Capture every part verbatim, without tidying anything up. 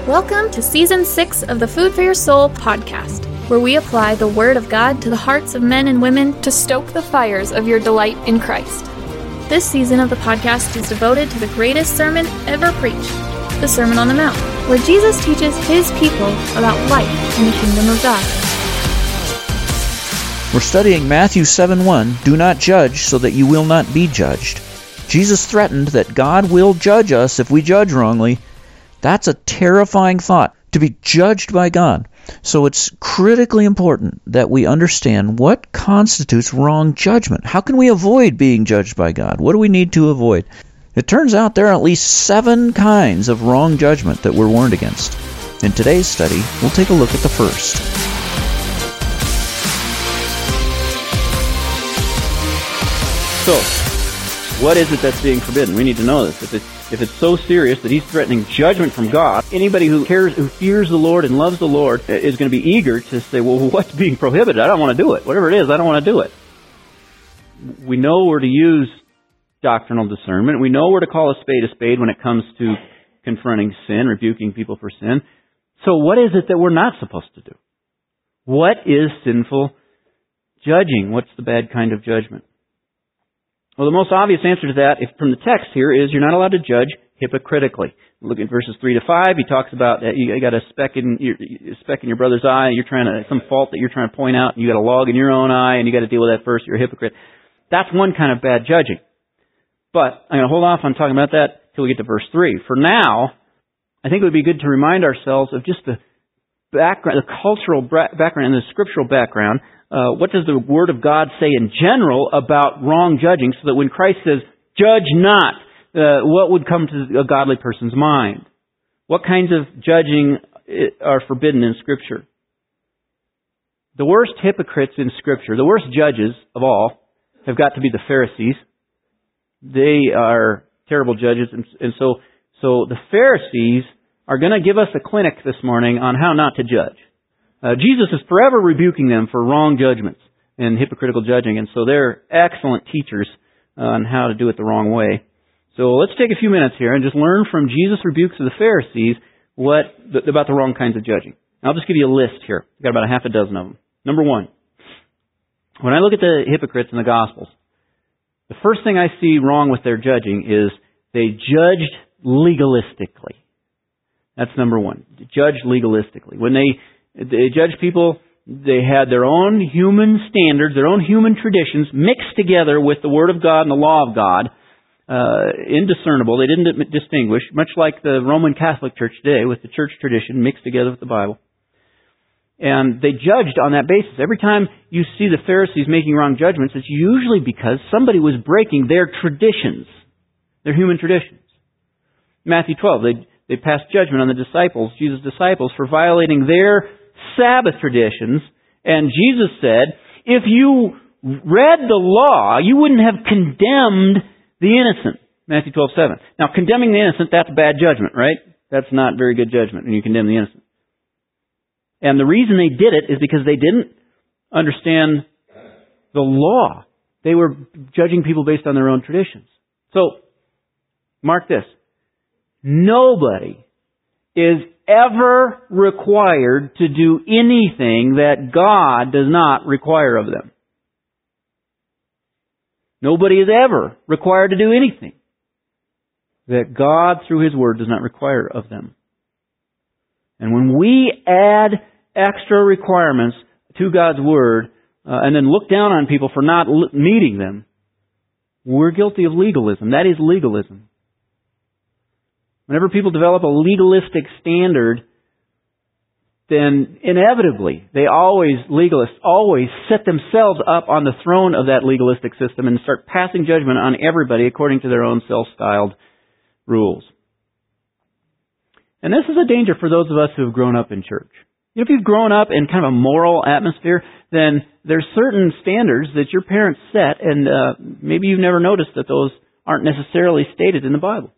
Welcome to Season six of the Food for Your Soul podcast, where we apply the Word of God to the hearts of men and women to stoke the fires of your delight in Christ. This season of the podcast is devoted to the greatest sermon ever preached, the Sermon on the Mount, where Jesus teaches His people about life in the kingdom of God. We're studying Matthew seven one, "Do not judge so that you will not be judged." Jesus threatened that God will judge us if we judge wrongly. That's a terrifying thought, to be judged by God. So it's critically important that we understand what constitutes wrong judgment. How can we avoid being judged by God? What do we need to avoid? It turns out there are at least seven kinds of wrong judgment that we're warned against. In today's study, we'll take a look at the first. So, what is it that's being forbidden? We need to know this. If it's, if it's so serious that he's threatening judgment from God, anybody who cares, who fears the Lord and loves the Lord is going to be eager to say, well, what's being prohibited? I don't want to do it. Whatever it is, I don't want to do it. We know where to use doctrinal discernment. We know where to call a spade a spade when it comes to confronting sin, rebuking people for sin. So what is it that we're not supposed to do? What is sinful judging? What's the bad kind of judgment? Well, the most obvious answer to that, if from the text here, is you're not allowed to judge hypocritically. Look at verses three to five. He talks about that you got a speck in your a speck in your brother's eye. You're trying to some fault that you're trying to point out. And you got a log in your own eye, and you got to deal with that first. You're a hypocrite. That's one kind of bad judging. But I'm going to hold off on talking about that till we get to verse three. For now, I think it would be good to remind ourselves of just the background, the cultural background and the scriptural background. Uh, what does the Word of God say in general about wrong judging, so that when Christ says, judge not, uh, what would come to a godly person's mind? What kinds of judging are forbidden in Scripture? The worst hypocrites in Scripture, the worst judges of all, have got to be the Pharisees. They are terrible judges, and, and so, so the Pharisees are going to give us a clinic this morning on how not to judge. Uh, Jesus is forever rebuking them for wrong judgments and hypocritical judging, and so they're excellent teachers on how to do it the wrong way. So let's take a few minutes here and just learn from Jesus' rebukes of the Pharisees what th- about the wrong kinds of judging. I'll just give you a list here. I've got about a half a dozen of them. Number one, when I look at the hypocrites in the Gospels, the first thing I see wrong with their judging is they judged legalistically. That's number one. Judge legalistically. When they They judged people, they had their own human standards, their own human traditions mixed together with the Word of God and the law of God, uh, indiscernible. They didn't distinguish, much like the Roman Catholic Church today with the church tradition mixed together with the Bible. And they judged on that basis. Every time you see the Pharisees making wrong judgments, it's usually because somebody was breaking their traditions, their human traditions. Matthew twelve, they, they passed judgment on the disciples, Jesus' disciples, for violating their Sabbath traditions, and Jesus said, if you read the law, you wouldn't have condemned the innocent. Matthew twelve seven. Now, condemning the innocent, that's bad judgment, right? That's not very good judgment when you condemn the innocent. And the reason they did it is because they didn't understand the law. They were judging people based on their own traditions. So, mark this. Nobody is ever required to do anything that God does not require of them. Nobody is ever required to do anything that God, through His Word, does not require of them. And when we add extra requirements to God's Word, uh, and then look down on people for not l- meeting them, we're guilty of legalism. That is legalism. Whenever people develop a legalistic standard, then inevitably, they always, legalists, always set themselves up on the throne of that legalistic system and start passing judgment on everybody according to their own self-styled rules. And this is a danger for those of us who have grown up in church. If you've grown up in kind of a moral atmosphere, then there's certain standards that your parents set, and uh, maybe you've never noticed that those aren't necessarily stated in the Bible.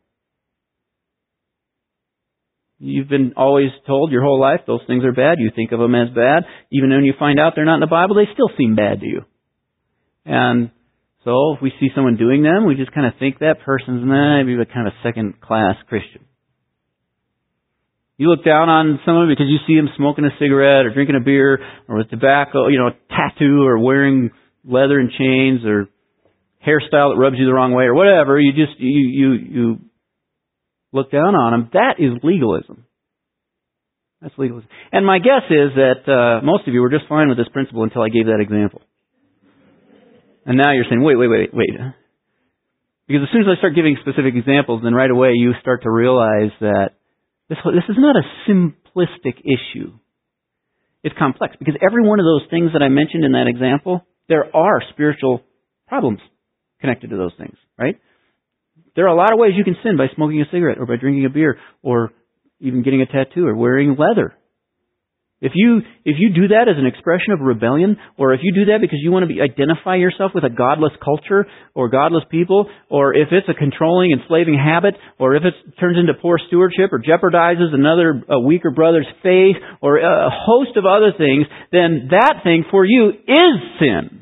You've been always told your whole life those things are bad. You think of them as bad. Even when you find out they're not in the Bible, they still seem bad to you. And so if we see someone doing them, we just kind of think that person's maybe a kind of second-class Christian. You look down on someone because you see them smoking a cigarette or drinking a beer or with tobacco, you know, a tattoo or wearing leather and chains or hairstyle that rubs you the wrong way or whatever. You just, you, you, you look down on them. That is legalism. That's legalism. And my guess is that uh, most of you were just fine with this principle until I gave that example. And now you're saying, wait, wait, wait, wait. Because as soon as I start giving specific examples, then right away you start to realize that This, this is not a simplistic issue. It's complex because every one of those things that I mentioned in that example, there are spiritual problems connected to those things, right? There are a lot of ways you can sin by smoking a cigarette or by drinking a beer or even getting a tattoo or wearing leather. If you if you do that as an expression of rebellion, or if you do that because you want to be, identify yourself with a godless culture or godless people, or if it's a controlling, enslaving habit, or if it turns into poor stewardship or jeopardizes another a weaker brother's faith, or a host of other things, then that thing for you is sin.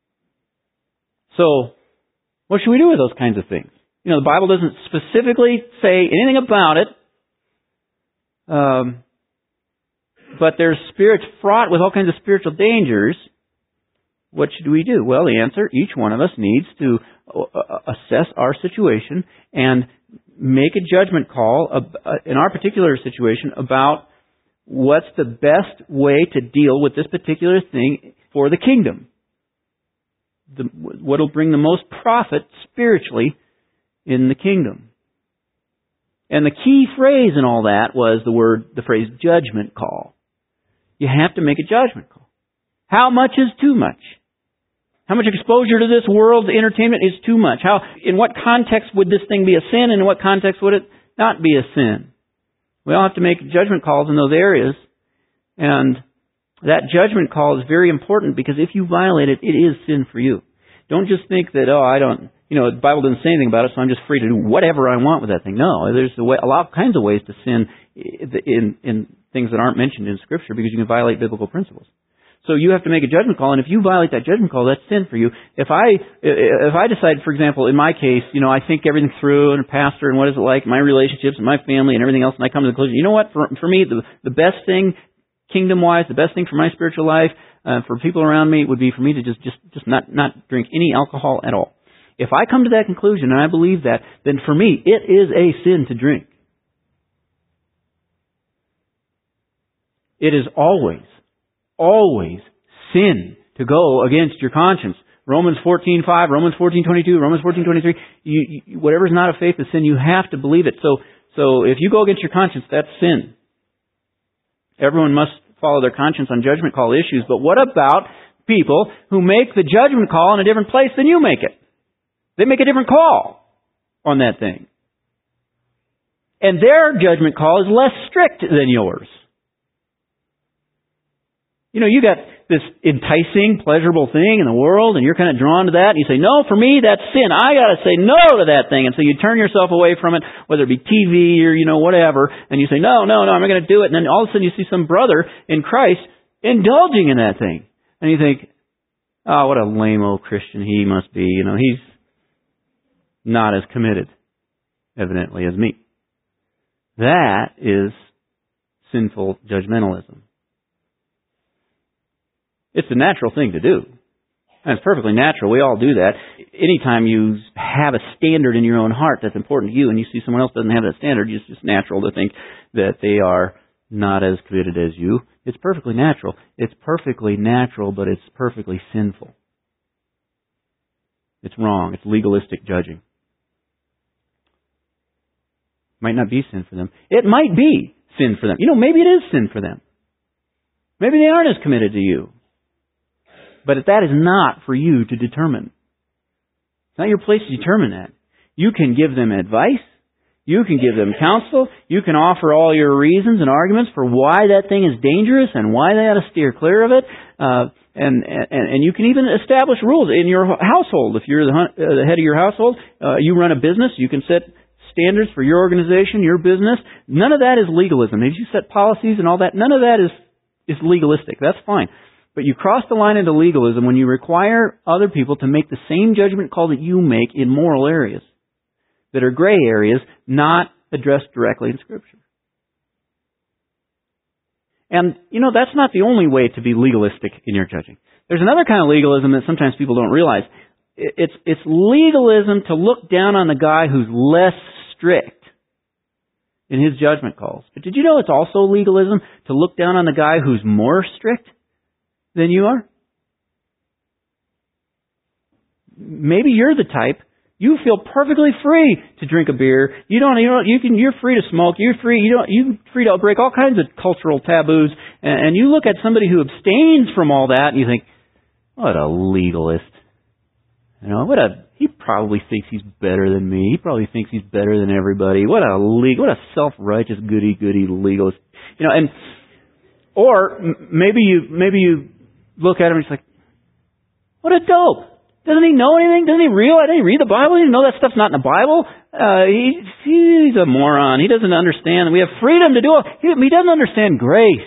So, what should we do with those kinds of things? You know, the Bible doesn't specifically say anything about it. Um... But there's spirits fraught with all kinds of spiritual dangers. What should we do? Well, the answer, each one of us needs to assess our situation and make a judgment call in our particular situation about what's the best way to deal with this particular thing for the kingdom. The, what will bring the most profit spiritually in the kingdom. And the key phrase in all that was the word, the phrase judgment call. You have to make a judgment call. How much is too much? How much exposure to this world's entertainment is too much? How, in what context would this thing be a sin, and in what context would it not be a sin? We all have to make judgment calls in those areas, and that judgment call is very important because if you violate it, it is sin for you. Don't just think that, oh, I don't, you know, the Bible doesn't say anything about it, so I'm just free to do whatever I want with that thing. No, there's a, way, a lot of kinds of ways to sin in, in things that aren't mentioned in Scripture because you can violate biblical principles. So you have to make a judgment call, and if you violate that judgment call, that's sin for you. If I if I decide, for example, in my case, you know, I think everything through, and a pastor, and what is it like, my relationships, and my family, and everything else, and I come to the conclusion, you know what, for, for me, the, the best thing, kingdom-wise, the best thing for my spiritual life, uh, for people around me, would be for me to just, just, just not, not drink any alcohol at all. If I come to that conclusion, and I believe that, then for me, it is a sin to drink. It is always, always sin to go against your conscience. Romans fourteen five, Romans fourteen twenty-two, Romans fourteen twenty-three. You, you, whatever's not of faith is sin. You have to believe it. So, so if you go against your conscience, that's sin. Everyone must follow their conscience on judgment call issues. But what about people who make the judgment call in a different place than you make it? They make a different call on that thing. And their judgment call is less strict than yours. You know, you got this enticing, pleasurable thing in the world, and you're kind of drawn to that, and you say, no, for me, that's sin. I got to say no to that thing. And so you turn yourself away from it, whether it be T V or, you know, whatever, and you say, no, no, no, I'm not going to do it. And then all of a sudden you see some brother in Christ indulging in that thing. And you think, oh, what a lame-o Christian he must be. You know, he's not as committed, evidently, as me. That is sinful judgmentalism. It's a natural thing to do. And it's perfectly natural. We all do that. Anytime you have a standard in your own heart that's important to you and you see someone else doesn't have that standard, it's just natural to think that they are not as committed as you. It's perfectly natural. It's perfectly natural, but it's perfectly sinful. It's wrong. It's legalistic judging. Might not be sin for them. It might be sin for them. You know, maybe it is sin for them. Maybe they aren't as committed to you. But that is not for you to determine. It's not your place to determine that. You can give them advice. You can give them counsel. You can offer all your reasons and arguments for why that thing is dangerous and why they ought to steer clear of it. Uh, and, and, and you can even establish rules in your household. If you're the, uh, the head of your household, uh, you run a business, you can set standards for your organization, your business. None of that is legalism. If you set policies and all that, none of that is, is legalistic. That's fine. But you cross the line into legalism when you require other people to make the same judgment call that you make in moral areas that are gray areas, not addressed directly in Scripture. And, you know, that's not the only way to be legalistic in your judging. There's another kind of legalism that sometimes people don't realize. It's, it's legalism to look down on the guy who's less strict in his judgment calls. But did you know it's also legalism to look down on the guy who's more strict than you are? Maybe you're the type. You feel perfectly free to drink a beer. You don't. You don't. You can. You're free to smoke. You're free. You don't. You're free to break all kinds of cultural taboos. And, and you look at somebody who abstains from all that, and you think, "What a legalist! You know, what a. He probably thinks he's better than me. He probably thinks he's better than everybody. What a legal. What a self-righteous goody goody legalist. You know." And or maybe you maybe you look at him and it's like, "What a dope! Doesn't he know anything? Doesn't he realize? Doesn't he read the Bible? He doesn't know that stuff's not in the Bible. Uh, he, he's a moron. He doesn't understand. We have freedom to do it. He, he doesn't understand grace."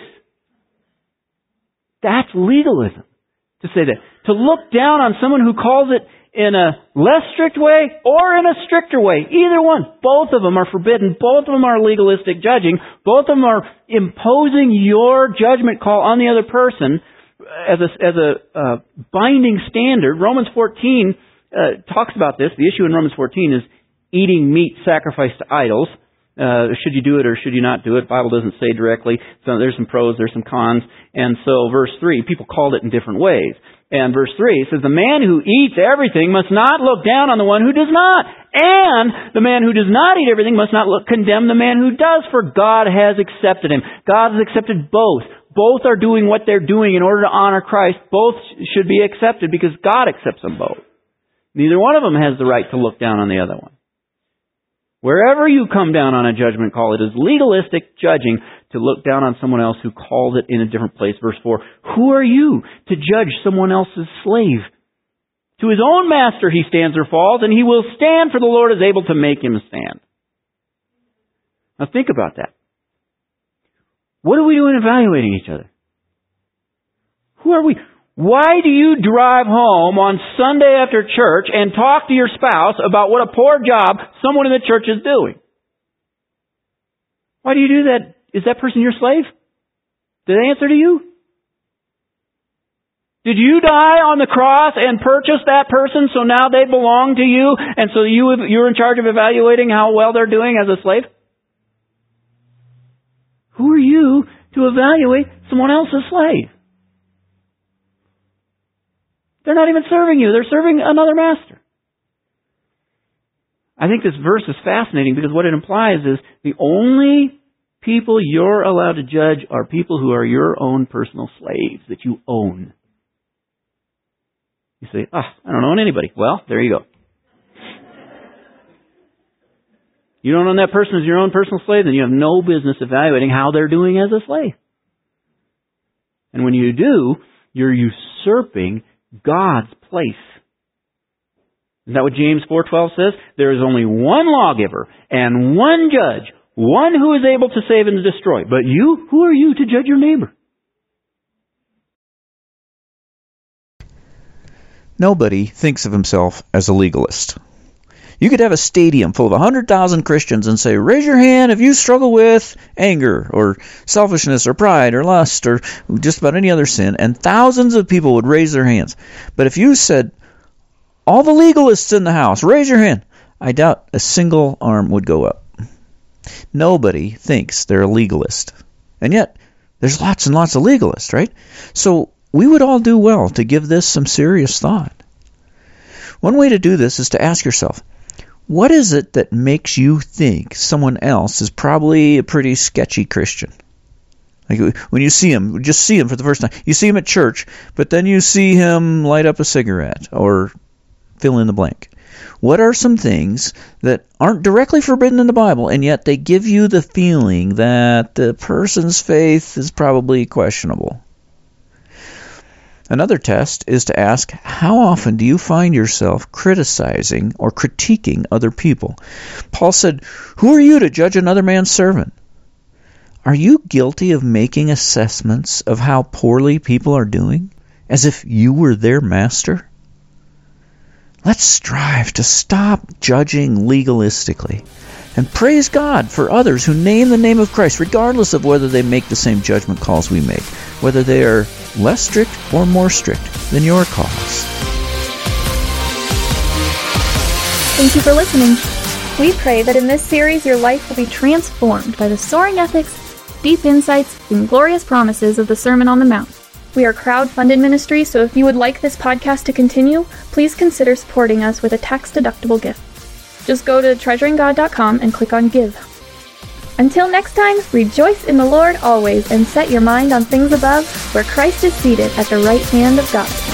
That's legalism. To say that. To look down on someone who calls it in a less strict way or in a stricter way. Either one. Both of them are forbidden. Both of them are legalistic judging. Both of them are imposing your judgment call on the other person as a, as a uh, binding standard. Romans fourteen uh, talks about this. The issue in Romans fourteen is eating meat sacrificed to idols. Uh, should you do it or should you not do it? The Bible doesn't say directly. So there's some pros, there's some cons. And so verse three, people called it in different ways. And verse three says, "The man who eats everything must not look down on the one who does not. And the man who does not eat everything must not look, condemn the man who does, for God has accepted him." God has accepted both. Both are doing what they're doing in order to honor Christ. Both should be accepted because God accepts them both. Neither one of them has the right to look down on the other one. Wherever you come down on a judgment call, it is legalistic judging to look down on someone else who calls it in a different place. Verse four, "Who are you to judge someone else's slave? To his own master he stands or falls, and he will stand, for the Lord is able to make him stand." Now think about that. What are we doing evaluating each other? Who are we? Why do you drive home on Sunday after church and talk to your spouse about what a poor job someone in the church is doing? Why do you do that? Is that person your slave? Did they answer to you? Did you die on the cross and purchase that person so now they belong to you and so you, you're in charge of evaluating how well they're doing as a slave? Who are you to evaluate someone else's slave? They're not even serving you. They're serving another master. I think this verse is fascinating because what it implies is the only people you're allowed to judge are people who are your own personal slaves that you own. You say, ah, I don't own anybody. Well, there you go. You don't own that person as your own personal slave, then you have no business evaluating how they're doing as a slave. And when you do, you're usurping God's place. Isn't that what James four twelve says? There is only one lawgiver and one judge, one who is able to save and to destroy. But you, who are you to judge your neighbor? Nobody thinks of himself as a legalist. You could have a stadium full of one hundred thousand Christians and say, raise your hand if you struggle with anger or selfishness or pride or lust or just about any other sin, and thousands of people would raise their hands. But if you said, all the legalists in the house, raise your hand, I doubt a single arm would go up. Nobody thinks they're a legalist. And yet, there's lots and lots of legalists, right? So we would all do well to give this some serious thought. One way to do this is to ask yourself, what is it that makes you think someone else is probably a pretty sketchy Christian? Like when you see him, just see him for the first time. You see him at church, but then you see him light up a cigarette or fill in the blank. What are some things that aren't directly forbidden in the Bible, and yet they give you the feeling that the person's faith is probably questionable? Another test is to ask, how often do you find yourself criticizing or critiquing other people? Paul said, who are you to judge another man's servant? Are you guilty of making assessments of how poorly people are doing, as if you were their master? Let's strive to stop judging legalistically And praise God for others who name the name of Christ, regardless of whether they make the same judgment calls we make, whether they are less strict or more strict than your calls. Thank you for listening. We pray that in this series your life will be transformed by the soaring ethics, deep insights, and glorious promises of the Sermon on the Mount. We are crowd-funded ministry, so if you would like this podcast to continue, please consider supporting us with a tax-deductible gift. Just go to treasuring god dot com and click on Give. Until next time, rejoice in the Lord always and set your mind on things above, where Christ is seated at the right hand of God.